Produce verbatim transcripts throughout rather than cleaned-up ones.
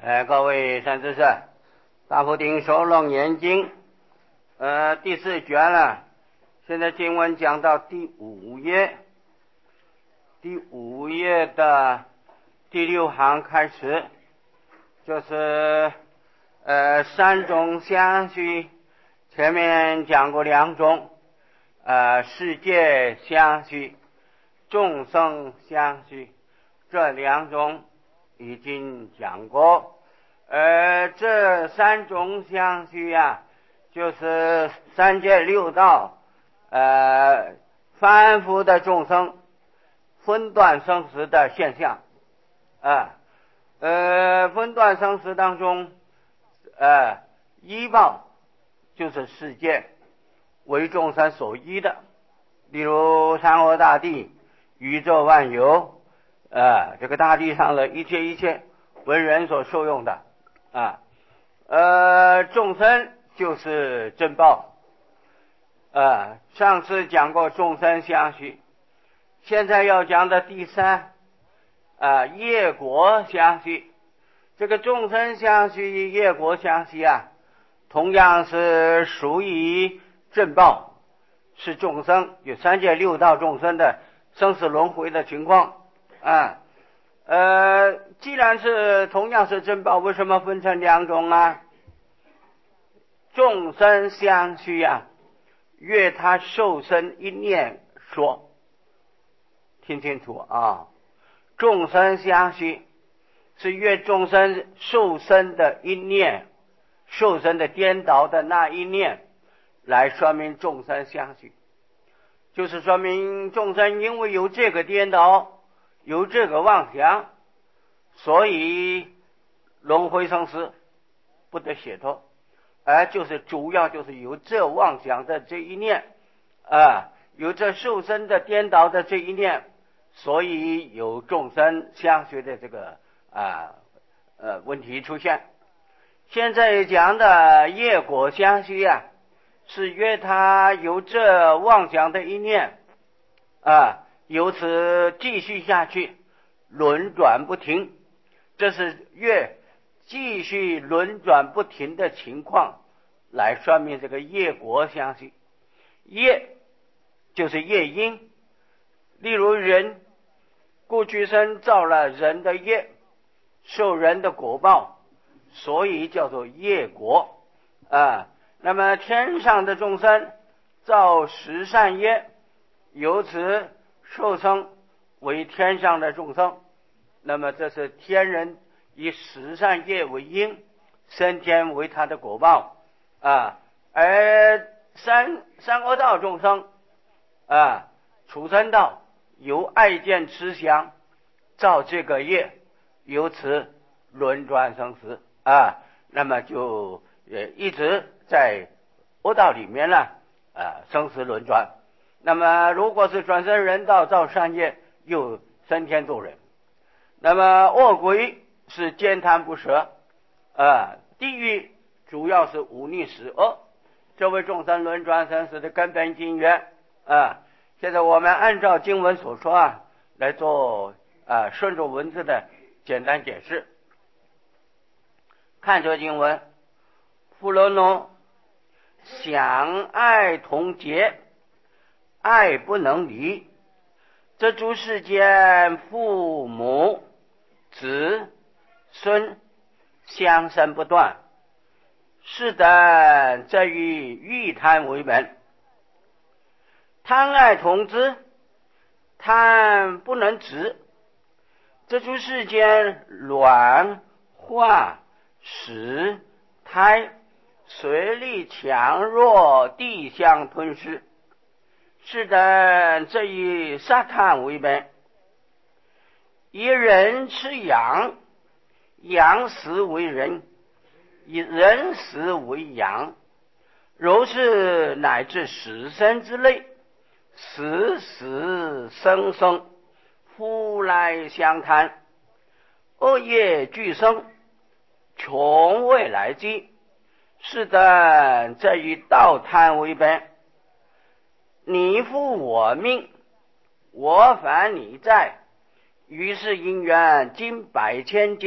呃，各位善知识，大佛顶首楞严经，呃，第四卷了。现在经文讲到第五页，第五页的第六行开始，就是呃三种相续，前面讲过两种，呃世界相续、众生相续，这两种已经讲过。呃，这三种相续啊，就是三界六道，呃，凡夫的众生分段生死的现象啊，呃，分段生死当中，呃，依报就是世界为众生所依的，例如山河大地、宇宙万有，呃，这个大地上的一切一切为人所受用的。啊，呃，众生就是正报，呃，上次讲过众生相续，现在要讲的第三，啊，业果相续。这个众生相续、业果相续啊，同样是属于正报，是众生有三界六道众生的生死轮回的情况啊。呃，既然是同样是正报，为什么分成两种啊？众生相续啊，越他受生一念说，听清楚啊！众生相续是越众生受生的一念，受生的颠倒的那一念，来说明众生相续，就是说明众生因为有这个颠倒，有这个妄想，所以轮回生死不得解脱，而就是主要就是有这妄想的这一念啊，有这受生的颠倒的这一念，所以有众生相续的这个啊呃问题出现。现在讲的业果相续啊，是约他有这妄想的一念啊，由此继续下去，轮转不停，这是越继续轮转不停的情况，来说明这个业果相续。业就是业因，例如人过去生造了人的业，受人的果报，所以叫做业果啊。那么天上的众生造十善业，由此受生为天上的众生，那么这是天人以十善业为因，升天为他的果报啊。而三三恶道众生啊，畜生道由爱见痴想造这个业，由此轮转生死啊，那么就也一直在恶道里面呢啊，生死轮转。那么如果是转生人道造善业，又升天做人。那么恶鬼是奸贪不舍啊，地狱主要是忤逆十恶，这为众生轮转生死的根本经源啊。现在我们按照经文所说啊，来做啊顺着文字的简单解释。看这经文，富罗诺想爱同结，爱不能离，这诸世间父母子孙相生不断，是等这与欲贪为本。贪爱同之，贪不能止，这诸世间卵化石胎随力强弱地相吞噬，是等这以杀贪为本。以人吃羊，羊食为人，以人食为羊，如是乃至死生之类，死死生生，夫来相贪，恶业俱生，穷未来积，是等这以道贪为本。你负我命，我反你债，于是因缘经百千劫，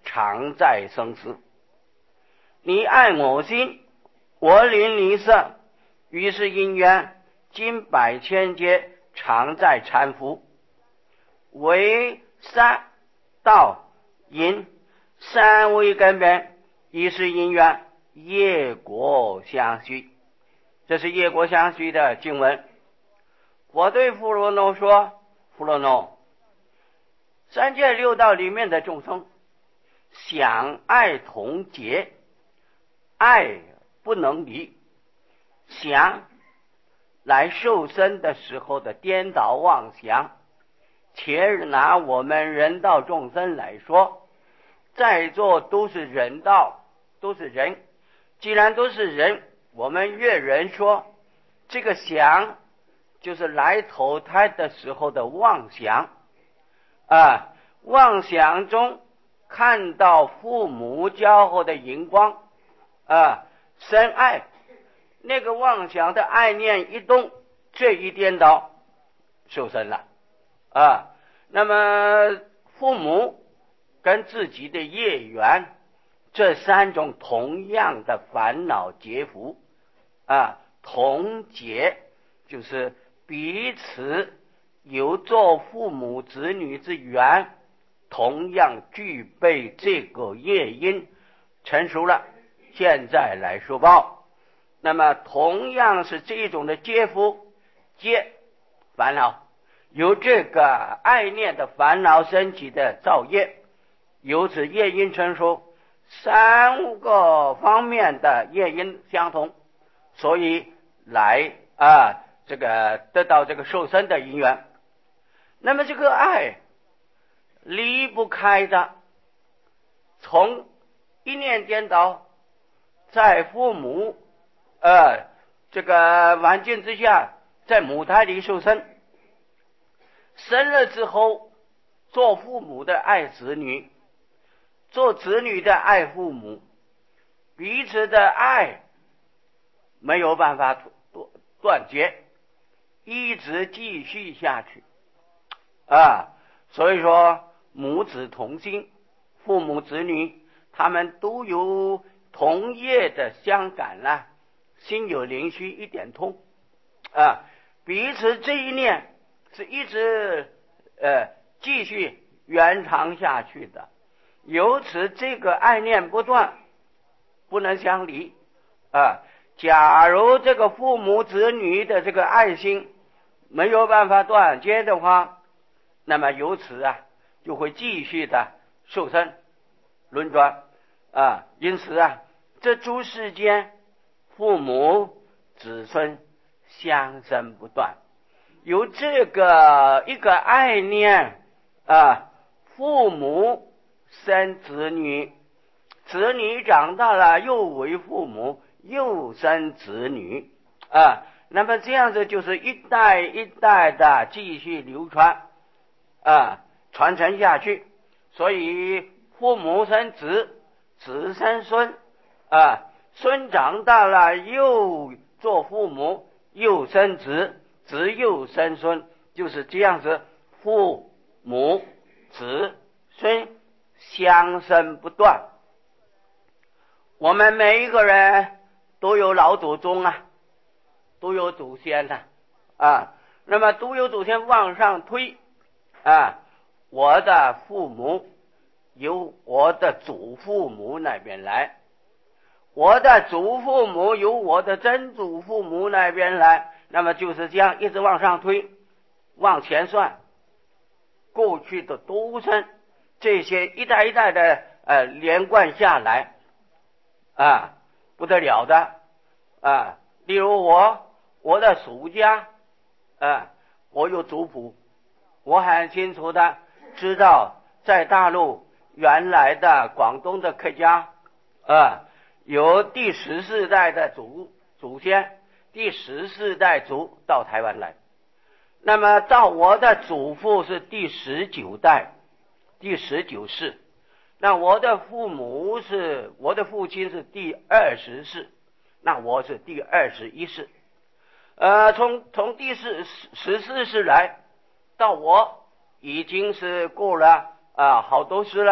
常在生死。你爱我心，我领你色，于是因缘经百千劫，常在缠缚。为三道因三位根本，一是因缘，业果相续。这是业果相续的经文。我对富罗诺说，富罗诺，三界六道里面的众生想爱同结，爱不能离，想来受身的时候的颠倒妄想。且拿我们人道众生来说，在座都是人道，都是人。既然都是人，我们越人说，这个想就是来投胎的时候的妄想啊，妄想中看到父母交后的荧光啊，深爱，那个妄想的爱念一动，这一颠倒，受身了啊。那么父母跟自己的业缘，这三种同样的烦恼结缚啊，同结就是彼此有做父母子女之缘，同样具备这个业因，成熟了，现在来受报。那么同样是这种的结缚，结烦恼，由这个爱念的烦恼升起的造业，由此业因成熟，三个方面的业因相同，所以来啊这个得到这个受身的因缘。那么这个爱离不开的，从一念颠倒，在父母呃这个环境之下，在母胎里受身，生了之后做父母的爱子女，做子女的爱父母，彼此的爱没有办法断绝，一直继续下去啊。所以说母子同心，父母子女他们都有同业的相感啦、啊，心有灵犀一点通啊，彼此这一念是一直呃继续延长下去的，由此这个爱念不断，不能相离啊。假如这个父母子女的这个爱心没有办法断绝的话，那么由此啊就会继续的受身轮转啊。因此啊，这诸世间父母子孙相生不断，由这个一个爱念啊，父母生子女，子女长大了又为父母，又生子女啊，那么这样子就是一代一代的继续流传啊，传承下去。所以父母生子，子生孙啊，孙长大了又做父母，又生子，子又生孙，就是这样子，父母子孙相生不断。我们每一个人都有老祖宗啊，都有祖先的啊，那么都有祖先往上推啊，我的父母由我的祖父母那边来，我的祖父母由我的曾祖父母那边来，那么就是这样一直往上推，往前算，过去的都生，这些一代一代的呃连贯下来啊，不得了的啊。例如我我的属家啊，我有族谱，我很清楚的知道在大陆原来的广东的客家啊，有第十四代的祖祖先，第十四代族到台湾来，那么到我的祖父是第十九代，第十九世，那我的父母是我的父亲是第二十世，那我是第二十一世，呃，从从第十十四世来到我已经是过了啊、呃、好多世了，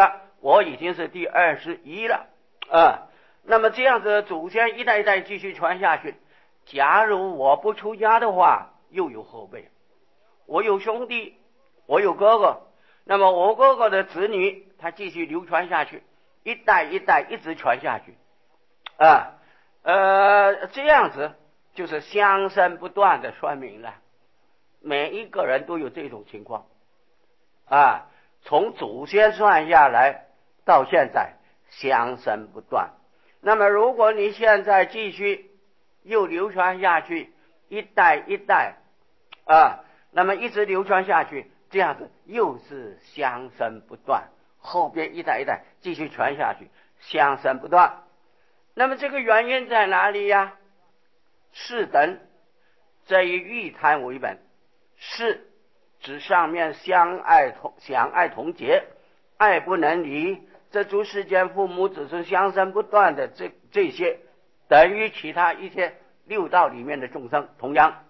我已经是第二十一了啊。那么这样子祖先一代一代继续传下去，假如我不出家的话，又有后辈，我有兄弟，我有哥哥，那么我哥哥的子女他继续流传下去，一代一代一直传下去啊，呃，这样子就是相生不断的说明了，每一个人都有这种情况啊，从祖先算下来到现在相生不断。那么如果你现在继续又流传下去，一代一代啊，那么一直流传下去，这样子又是相生不断，后边一代一代继续传下去，相生不断。那么这个原因在哪里呀？是等这一玉贪为本，是指上面相爱同相爱同结，爱不能离，这诸世间父母子孙相生不断的这这些，等于其他一些六道里面的众生，同样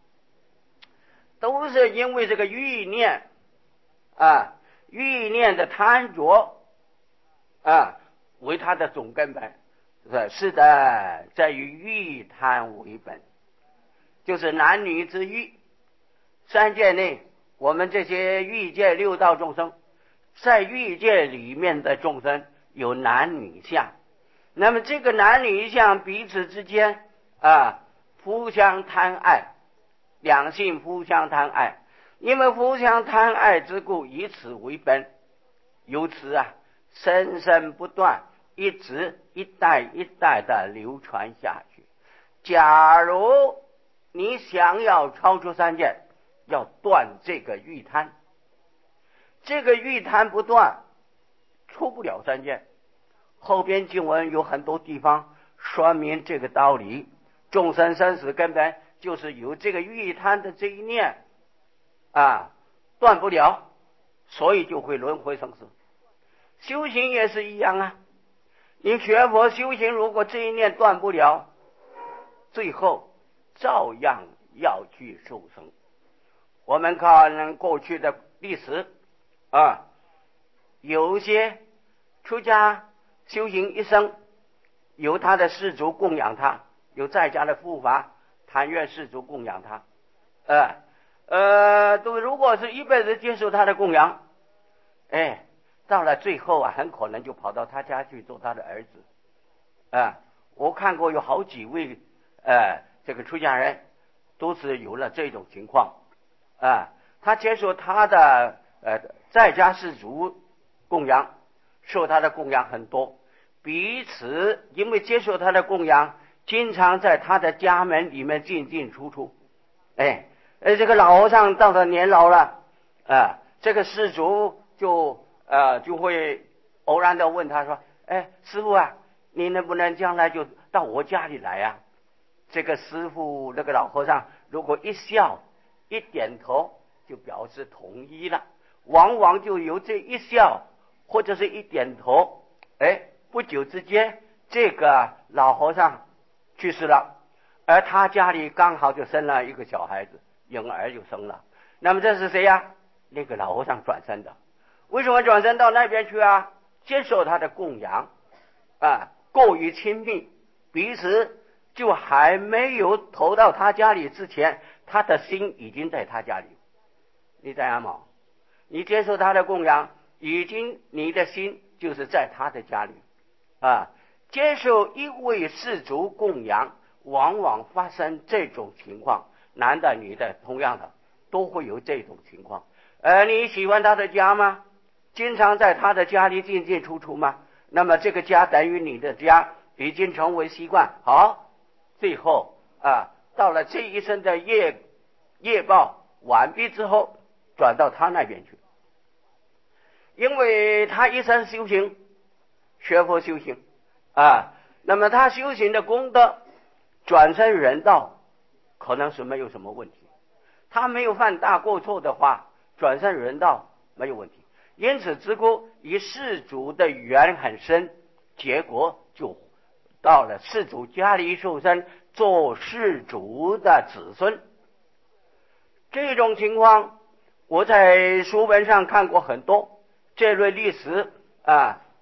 都是因为这个欲念啊，欲念的贪着啊，为它的总根本。是的，在于欲贪为本，就是男女之欲。三界内，我们这些欲界六道众生，在欲界里面的众生有男女相，那么这个男女相彼此之间啊，互相贪爱，两性互相贪爱，因为互相贪爱之故，以此为本，由此啊，生生不断，一直一代一代的流传下去。假如你想要超出三界，要断这个欲贪，这个欲贪不断，出不了三界。后边经文有很多地方说明这个道理，众生生死根本就是由这个欲贪的这一念啊断不了，所以就会轮回生死。修行也是一样啊，你学佛修行，如果这一念断不了，最后照样要去受生。我们看过去的历史啊，有些出家修行一生，由他的氏族供养他，有在家的护法谭愿氏族供养他，呃呃，都如果是一辈子接受他的供养，哎，到了最后啊，很可能就跑到他家去做他的儿子。啊，我看过有好几位呃这个出家人都是有了这种情况啊，他接受他的呃在家氏族供养，受他的供养很多，彼此因为接受他的供养，经常在他的家门里面进进出出。哎，呃这个老和尚到了年老了啊，这个氏族就呃就会偶然的问他说，哎，师父啊，你能不能将来就到我家里来啊？这个师父那个老和尚如果一笑一点头，就表示同意了。往往就由这一笑或者是一点头，哎，不久之间这个老和尚去世了，而他家里刚好就生了一个小孩子，婴儿就生了。那么这是谁呀？那个老和尚转生的。为什么转生到那边去啊？接受他的供养啊，过于亲密，彼此就还没有投到他家里之前，他的心已经在他家里。你知道吗？你接受他的供养，已经你的心就是在他的家里啊。接受一位氏族供养，往往发生这种情况，男的女的同样的都会有这种情况。呃，你喜欢他的家吗？经常在他的家里进进出出吗？那么这个家等于你的家，已经成为习惯。好，最后啊，到了这一生的业业报完毕之后，转到他那边去，因为他一生修行，学佛修行啊，那么他修行的功德转生人道，可能是没有什么问题。他没有犯大过错的话，转生人道没有问题。因此之故，以世主的缘很深，结果就到了世主家里受生，做世主的子孙。这种情况我在书本上看过很多，这类历史啊，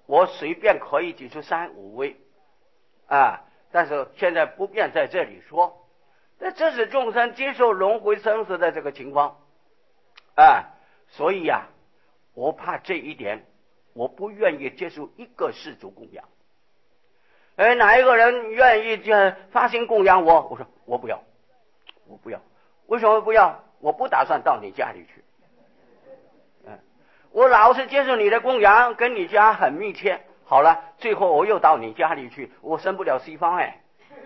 我随便可以举出三五位啊，但是现在不便在这里说。那这是众生接受轮回生死的这个情况啊，所以呀、啊，我怕这一点，我不愿意接受一个世俗供养。哎，哪一个人愿意这发心供养我？我说我不要，我不要。为什么不要？我不打算到你家里去。嗯，我老是接受你的供养，跟你家很密切。好了，最后我又到你家里去，我升不了西方哎。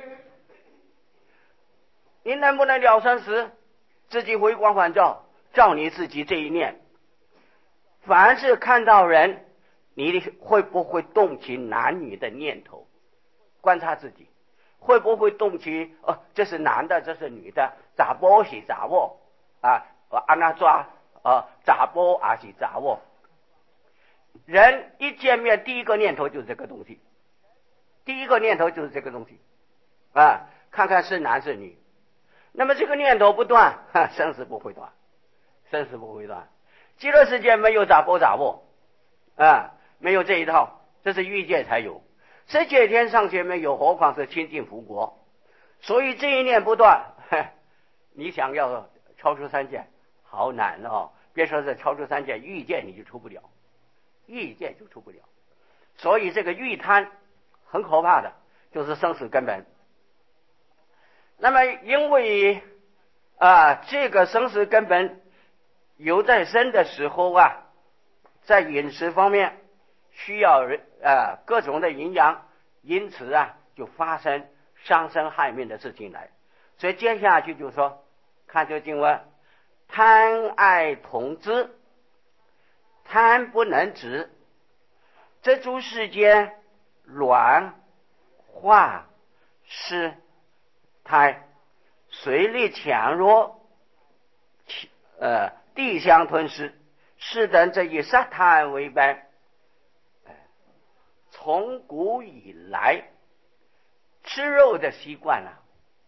你能不能了生死？自己回光返照，照你自己这一念。凡是看到人，你会不会动起男女的念头？观察自己，会不会动起哦，这是男的，这是女的，查波是查某啊，安那抓啊，查波还是查某？人一见面，第一个念头就是这个东西，第一个念头就是这个东西啊，看看是男是女。那么这个念头不断，生死不会断，生死不会断。极乐世界没有查波查某啊，没有这一套，这是欲界才有。世界天上界没有，何况是清净福国。所以这一念不断，你想要超出三界好难哦，别说是超出三界，欲界你就出不了，欲界就出不了。所以这个欲贪很可怕的，就是生死根本。那么因为啊这个生死根本有在生的时候啊，在饮食方面需要啊各种的营养，因此啊就发生伤身害命的事情来。所以接下去就说，看这个经文，贪爱同知，贪不能止，这诸世间卵化湿胎随力强弱，呃，地相吞噬，是等这以杀贪为本。从古以来，吃肉的习惯啊，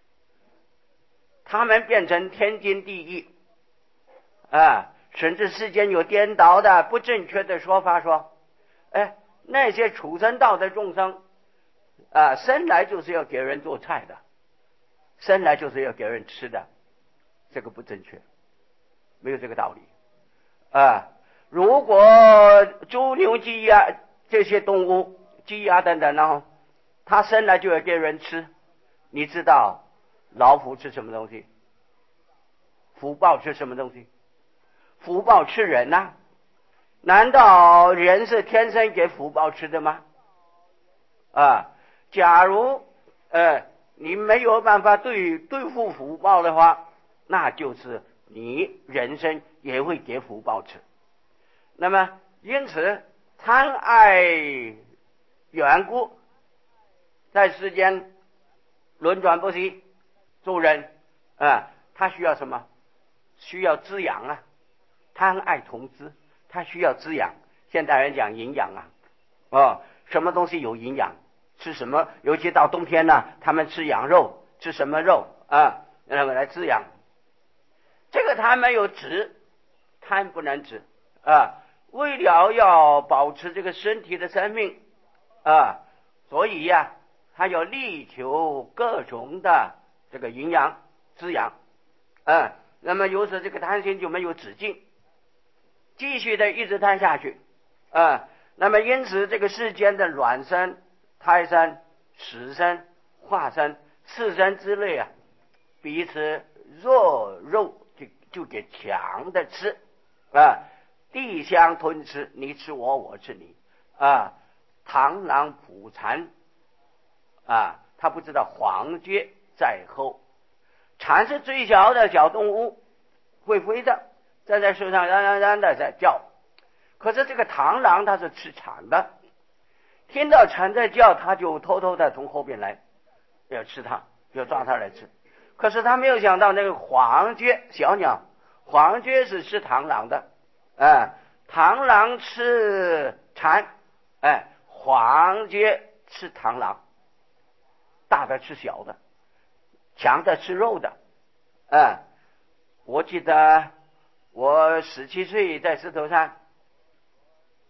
他们变成天经地义啊，甚至世间有颠倒的不正确的说法说，哎，那些畜生道的众生啊，生来就是要给人做菜的，生来就是要给人吃的，这个不正确，没有这个道理啊。如果猪牛鸡鸭这些动物，鸡鸭等等呢，它生来就要给人吃，你知道老虎吃什么东西？虎豹吃什么东西？虎豹吃人呐、啊？难道人是天生给虎豹吃的吗？啊，假如呃你没有办法对对付虎豹的话，那就是你人生也会给虎豹吃。那么因此贪爱缘故，在世间轮转不息，做人啊，他需要什么？需要滋养啊，贪爱同知，他需要滋养。现代人讲营养啊，哦，什么东西有营养？吃什么？尤其到冬天呢，他们吃羊肉，吃什么肉啊？那么来滋养。这个他没有止，贪不能止啊。为了要保持这个身体的生命啊，所以呀、啊，他要力求各种的这个营养滋养，啊，那么由此这个贪心就没有止境，继续的一直贪下去，啊，那么因此这个世间的卵生、胎生、死生、化生、次生之类啊，彼此弱肉就就给强的吃啊。地相吞吃，你吃我，我吃你啊！螳螂捕蝉啊，他不知道黄雀在后。蝉是最小的小动物，会飞的，站在树上冉冉冉的在叫。可是这个螳螂它是吃蝉的，听到蝉在叫，他就偷偷的从后边来，要吃它，要抓它来吃。可是他没有想到那个黄雀小鸟，黄雀是吃螳螂的。啊，螳螂吃蝉，哎，黄雀吃螳螂，大的吃小的，强的吃肉的，啊，我记得我十七岁在石头山，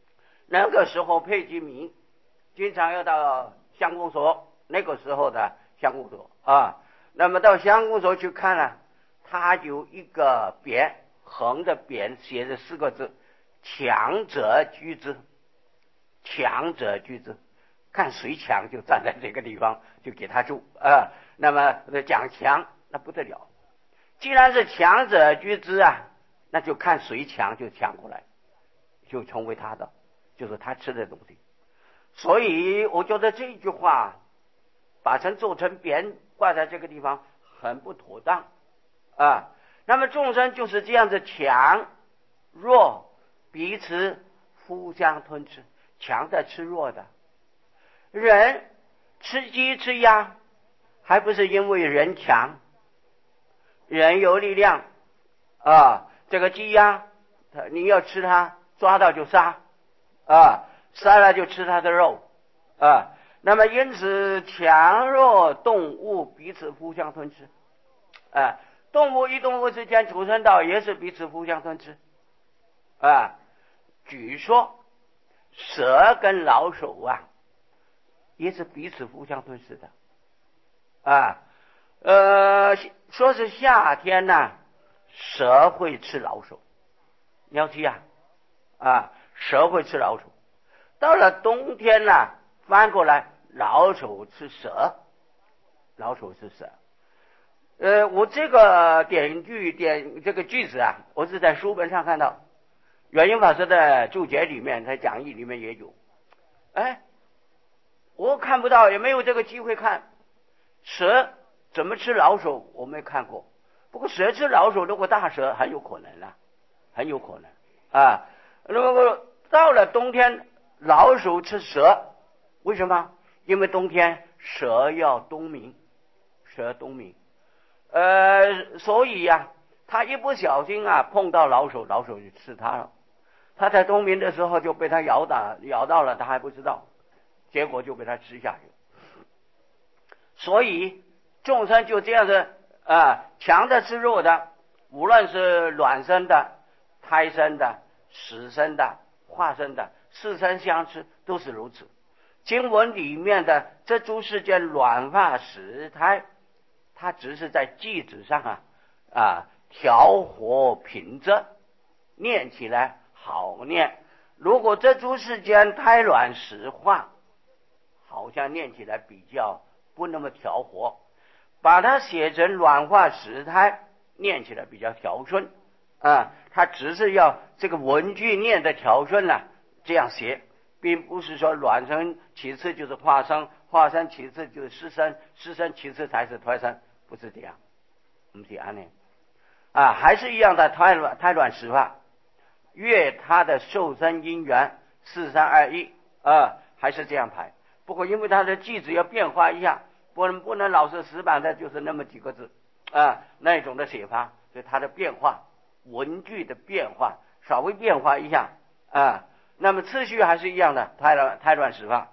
那个时候配居民经常要到乡公所，那个时候的乡公所啊，那么到乡公所去看呢，它有一个匾，横的匾，写着四个字：强者居之。强者居之，看谁强就站在这个地方，就给他住啊。那么讲强，那不得了。既然是强者居之啊，那就看谁强就抢过来，就成为他的，就是他吃的东西。所以我觉得这句话把成做成匾挂在这个地方很不妥当啊。那么众生就是这样子，强弱彼此互相吞吃，强的吃弱的。人吃鸡吃鸭，还不是因为人强，人有力量啊。这个鸡鸭你要吃它，抓到就杀啊，杀了就吃它的肉啊。那么因此强弱动物彼此互相吞吃啊，动物与动物之间畜生道也是彼此互相吞吃啊。据说蛇跟老鼠啊也是彼此互相吞噬的啊。呃，说是夏天呢、啊，蛇会吃老鼠，你要记啊啊，蛇会吃老鼠。到了冬天呢、啊，翻过来老鼠吃蛇，老鼠吃蛇。呃，我这个典句典这个句子啊，我是在书本上看到，圆英法师的注解里面，在讲义里面也有。哎，我看不到，也没有这个机会看蛇怎么吃老鼠，我没看过。不过蛇吃老鼠，如果大蛇很有可能啊，很有可能啊。那么到了冬天，老鼠吃蛇，为什么？因为冬天蛇要冬眠，蛇冬眠，呃，所以呀、啊，他一不小心啊碰到老鼠，老鼠就吃他了。他在冬眠的时候就被他咬打咬到了，他还不知道，结果就被他吃下去。所以众生就这样子啊，强的吃弱的，无论是卵生的、胎生的、死生的、化生的，四生相吃都是如此。经文里面的这诸世间卵化死胎，它只是在句子上啊啊调和平仄，念起来好念。如果这诸世间胎卵死化，好像念起来比较不那么调和，把它写成卵化死胎，念起来比较调顺啊。它只是要这个文句念的调顺了、啊，这样写，并不是说卵生其次就是化生，化生其次就是湿生，湿生其次才是胎生，不是这样，不是这样的啊，还是一样的胎卵胎卵死化，越它的受生因缘四三二一啊，还是这样排。不过因为它的句子要变化一下，不能不能老是死板的，就是那么几个字啊，那种的写法，所以它的变化，文句的变化稍微变化一下啊，那么次序还是一样的，胎卵胎卵死化。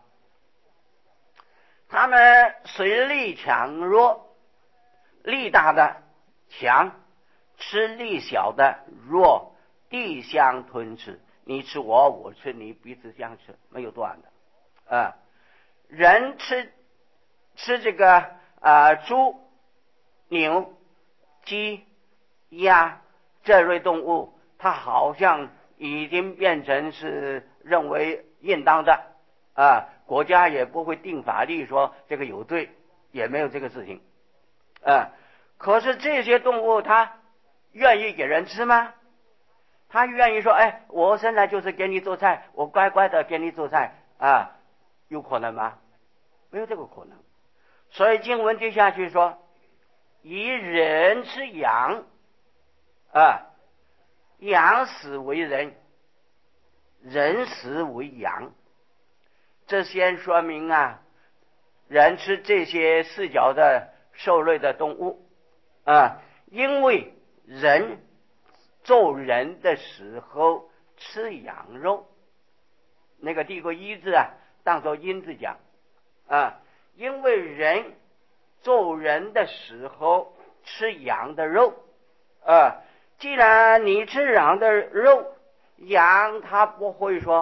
他们随力强弱，力大的强吃力小的弱，地相吞吃，你吃我，我吃你，彼此相吃，没有断的啊。人吃吃这个啊、呃、猪、牛、鸡、鸭这类动物，它好像已经变成是认为应当的啊，国家也不会定法律说这个有罪，也没有这个事情啊。可是这些动物它愿意给人吃吗？他愿意说，哎，我生来就是给你做菜，我乖乖的给你做菜啊，有可能吗？没有这个可能。所以经文接下去说，以人吃羊啊，羊死为人，人死为羊。这先说明啊，人吃这些四脚的兽类的动物啊，因为人做人的时候吃羊肉，那个第一个一字啊当作因字讲啊，因为人做人的时候吃羊的肉啊，既然你吃羊的肉，羊它不会说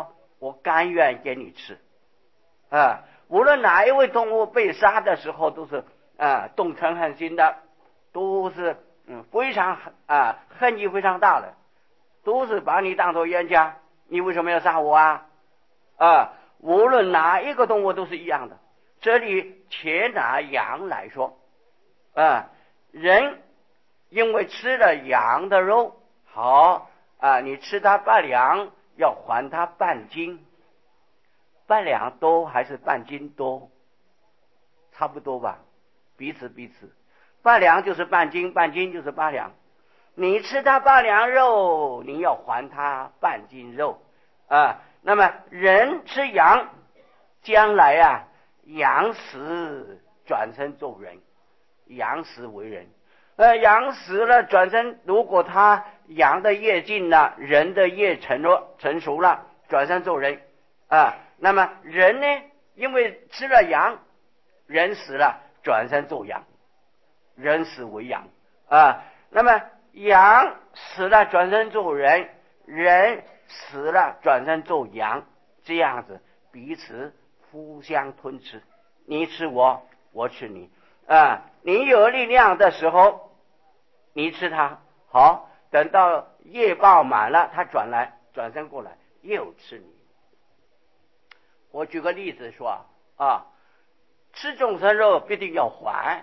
我甘愿给你吃。啊，无论哪一位动物被杀的时候，都是啊动嗔恨心的，都是嗯非常啊恨意非常大的，都是把你当作冤家，你为什么要杀我啊？啊，无论哪一个动物都是一样的。这里且拿羊来说，啊，人因为吃了羊的肉，好啊，你吃它半两，要还它半斤。半两多还是半斤多？差不多吧，彼此彼此。半两就是半斤，半斤就是八两。你吃它半两肉，你要还它半斤肉啊。那么人吃羊，将来啊，羊死转身做人，羊死为人。呃，羊死了转身，如果他羊的业尽了，人的业成了成熟了，转身做人啊。那么人呢，因为吃了羊，人死了转身做羊，人死为羊啊。那么羊死了转身做人，人死了转身做羊，这样子彼此互相吞吃，你吃我，我吃你啊。你有力量的时候你吃它，好，等到业报满了，它转来转身过来又吃你。我举个例子说啊，吃众生肉必定要还。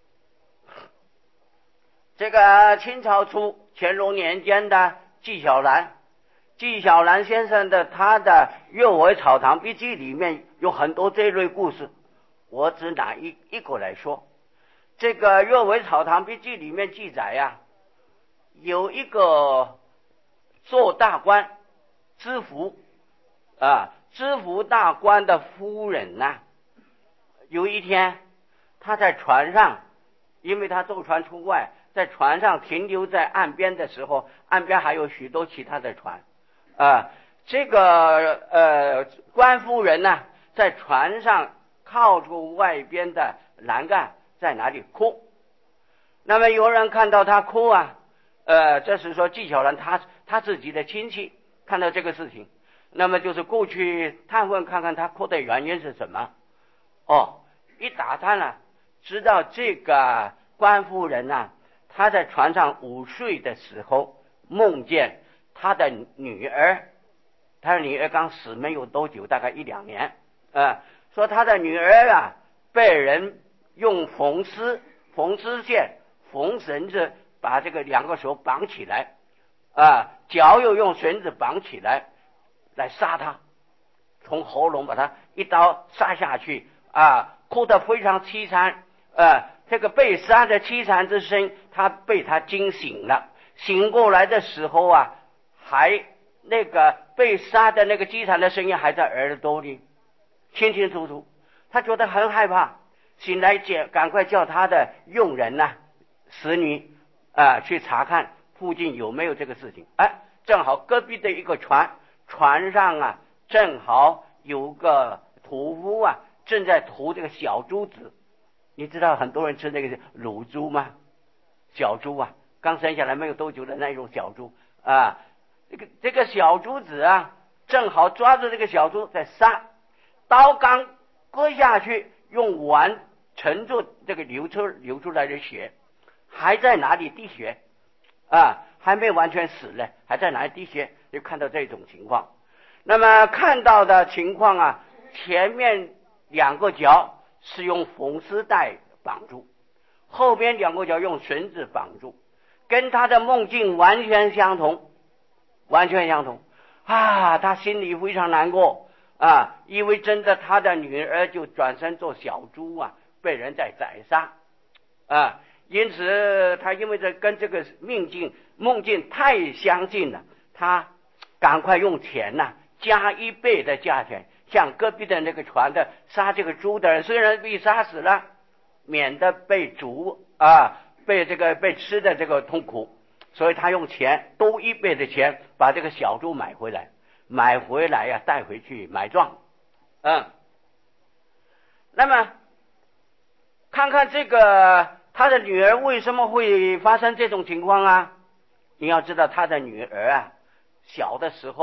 这个清朝初乾隆年间的纪晓岚，纪晓岚先生的他的《阅微草堂笔记》里面有很多这类故事，我只拿一一个来说。这个《阅微草堂笔记》里面记载呀、啊，有一个做大官知府啊，知府大官的夫人呐、啊，有一天他在船上，因为他坐船出外，在船上停留在岸边的时候，岸边还有许多其他的船啊。这个呃官夫人呢，在船上靠住外边的栏杆，在哪里哭。那么有人看到他哭啊，呃，这是说纪晓岚他他自己的亲戚看到这个事情，那么就是过去探问看看他哭的原因是什么。哦，一打探了，知道这个官夫人啊，她在船上午睡的时候梦见她的女儿，她的女儿刚死没有多久，大概一两年啊，说她的女儿啊被人用缝丝缝丝线缝绳子把这个两个手绑起来啊，脚又用绳子绑起来来杀她，从喉咙把她一刀杀下去啊，哭得非常凄惨啊。这个被杀的凄惨之声，他被他惊醒了，醒过来的时候啊，还那个被杀的那个凄惨的声音还在耳朵里清清楚楚，他觉得很害怕，醒来叫赶快叫他的佣人呐、啊、使女啊去查看附近有没有这个事情。哎，正好隔壁的一个船，船上啊正好有个屠夫啊正在屠这个小猪子。你知道很多人吃那个乳猪吗？小猪啊，刚生下来没有多久的那种小猪啊，这个这个小猪子啊，正好抓住这个小猪在杀，刀刚割下去，用碗盛住这个流出流出来的血，还在哪里滴血啊？还没完全死了，还在哪里滴血？就看到这种情况。那么看到的情况啊，前面两个脚是用缝丝带绑住，后边两个脚用绳子绑住，跟他的梦境完全相同，完全相同啊！他心里非常难过啊，因为真的他的女儿就转身做小猪啊，被人在宰杀啊，因此他因为这跟这个命境梦境太相近了，他赶快用钱呐、啊，加一倍的价钱。像隔壁的那个船的杀这个猪的人，虽然被杀死了，免得被煮啊，被这个被吃的这个痛苦，所以他用钱多一倍的钱把这个小猪买回来，买回来呀、啊、带回去买庄。嗯，那么看看这个他的女儿为什么会发生这种情况啊？你要知道他的女儿啊，小的时候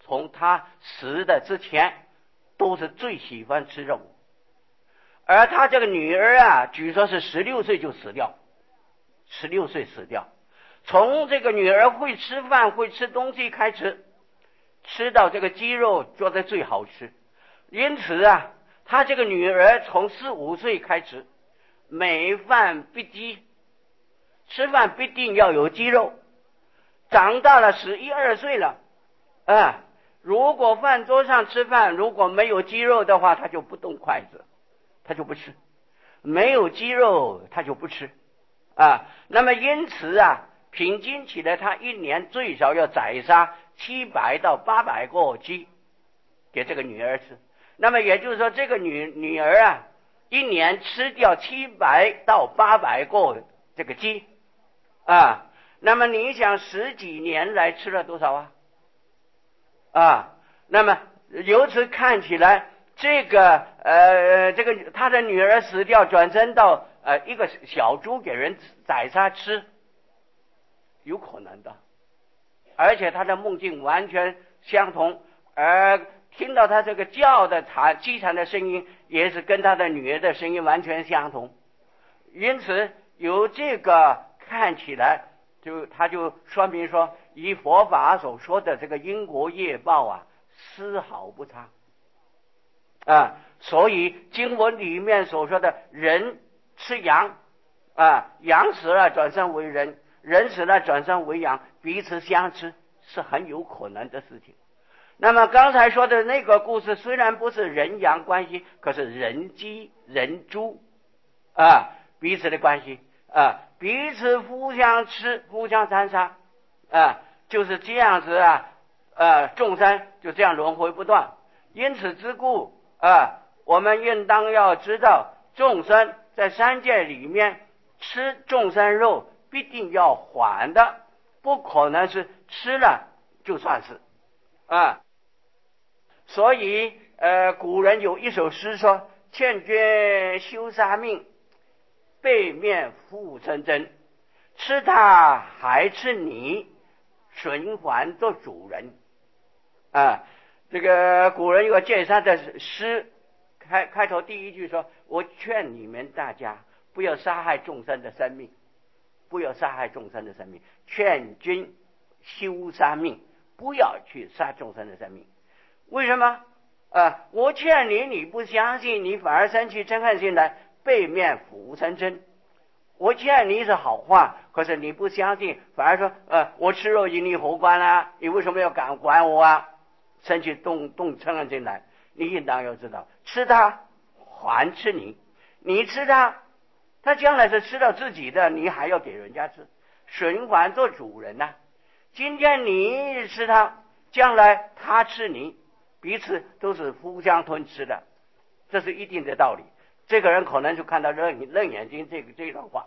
从他死的之前都是最喜欢吃肉，而他这个女儿啊，据说是十六岁就死掉，十六岁死掉。从这个女儿会吃饭会吃东西开始，吃到这个鸡肉做的最好吃，因此啊，他这个女儿从四五岁开始，每饭必鸡，吃饭必定要有鸡肉。长大了十一二岁了啊，如果饭桌上吃饭如果没有鸡肉的话，他就不动筷子，他就不吃，没有鸡肉他就不吃啊。那么因此啊，平均起来他一年最少要宰杀七百到八百个鸡给这个女儿吃。那么也就是说，这个女女儿啊，一年吃掉七百到八百个这个鸡啊。那么你想十几年来吃了多少啊？啊，那么由此看起来，这个呃，这个他的女儿死掉，转身到呃一个小猪给人宰杀吃，有可能的。而且他的梦境完全相同，而听到他这个叫的产鸡产的声音，也是跟他的女儿的声音完全相同。因此由这个看起来，就他就说明说，以佛法所说的这个因果业报啊，丝毫不差啊。所以经文里面所说的人吃羊啊，羊死了转生为人，人死了转生为羊，彼此相吃，是很有可能的事情。那么刚才说的那个故事虽然不是人羊关系，可是人鸡人猪啊，彼此的关系啊，彼此互相吃，互相残杀啊，就是这样子啊，呃，众生就这样轮回不断。因此之故啊，我们应当要知道，众生在三界里面吃众生肉，必定要还的，不可能是吃了就算是啊。所以呃，古人有一首诗说：欠捐修杀命，背面复成真，吃他还吃你，循环做主人啊。这个古人有个剑山的诗，开开头第一句说：我劝你们大家不要杀害众生的生命，不要杀害众生的生命，劝君修杀命，不要去杀众生的生命。为什么啊？我劝你，你不相信，你反而生起嗔恨心来，背面腐成真。我劝你是好话，可是你不相信，反而说呃，我吃肉与你何关啊？你为什么要敢管我啊？生起动动嗔恨心来。你应当要知道，吃它还吃你，你吃它，他将来是吃到自己的，你还要给人家吃，循环做主人呐、啊。今天你吃它，将来他吃你，彼此都是互相吞吃的，这是一定的道理。这个人可能就看到楞楞眼睛这个这段话。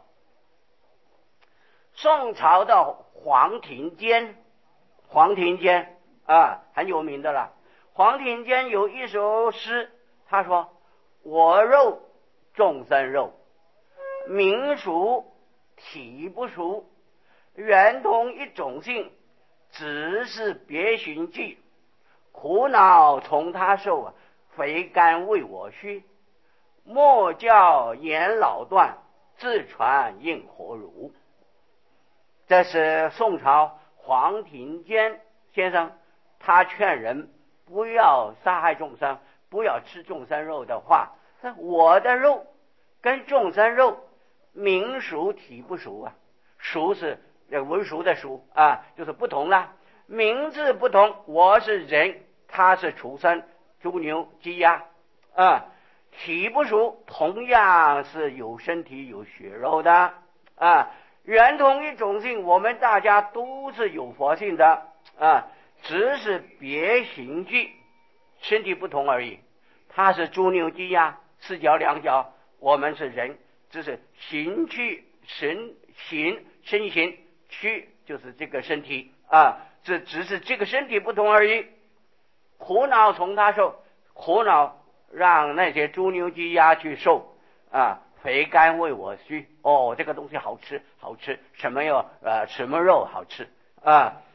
宋朝的黄庭坚，黄庭坚啊，很有名的了。黄庭坚有一首诗，他说：我肉众生肉，名属体不属，原同一种性，只是别寻迹，苦恼从他受啊，肥甘为我需，莫教言老断，自传应何如。这是宋朝黄庭坚先生，他劝人不要杀害众生，不要吃众生肉的话，我的肉跟众生肉名属体不属啊，属是文属的属啊，就是不同啦，名字不同，我是人，他是畜生，猪牛鸡鸭啊，体不属，同样是有身体有血肉的啊，原同一种性，我们大家都是有佛性的啊，只是别形具，身体不同而已。他是猪牛鸡鸭四脚两脚，我们是人，只是形躯神形身形躯就是这个身体啊，这只是这个身体不同而已。苦恼从他受，苦恼让那些猪牛鸡鸭去受啊，肥甘为我需。哦，这个东西好吃好吃，什么哟呃什么肉好吃啊？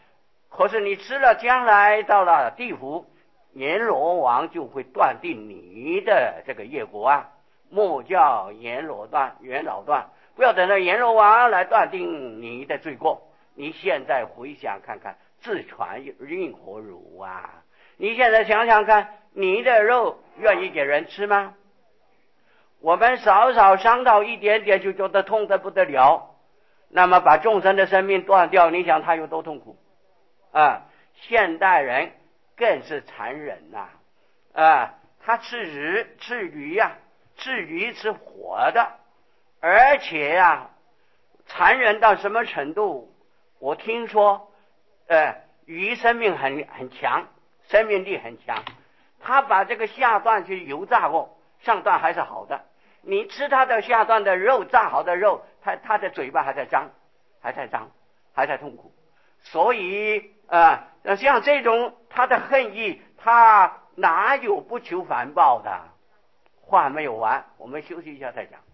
可是你吃了，将来到了地府，阎罗王就会断定你的这个业果啊。莫叫阎罗断，阎老断，不要等到阎罗王来断定你的罪过。你现在回想看看，自传令何如啊？你现在想想看，你的肉愿意给人吃吗？我们少少伤到一点点就觉得痛得不得了，那么把众生的生命断掉，你想他有多痛苦啊？现代人更是残忍呐、啊！啊，他吃鱼吃鱼呀、啊，吃鱼吃活的，而且呀、啊，残忍到什么程度？我听说，呃，鱼生命很很强，生命力很强，他把这个下段去油炸过，上段还是好的。你吃它的下段的肉，炸好的肉，它它的嘴巴还在张，还在张，还在痛苦。所以啊、呃，像这种他的恨意，他哪有不求反报的？话没有完，我们休息一下再讲。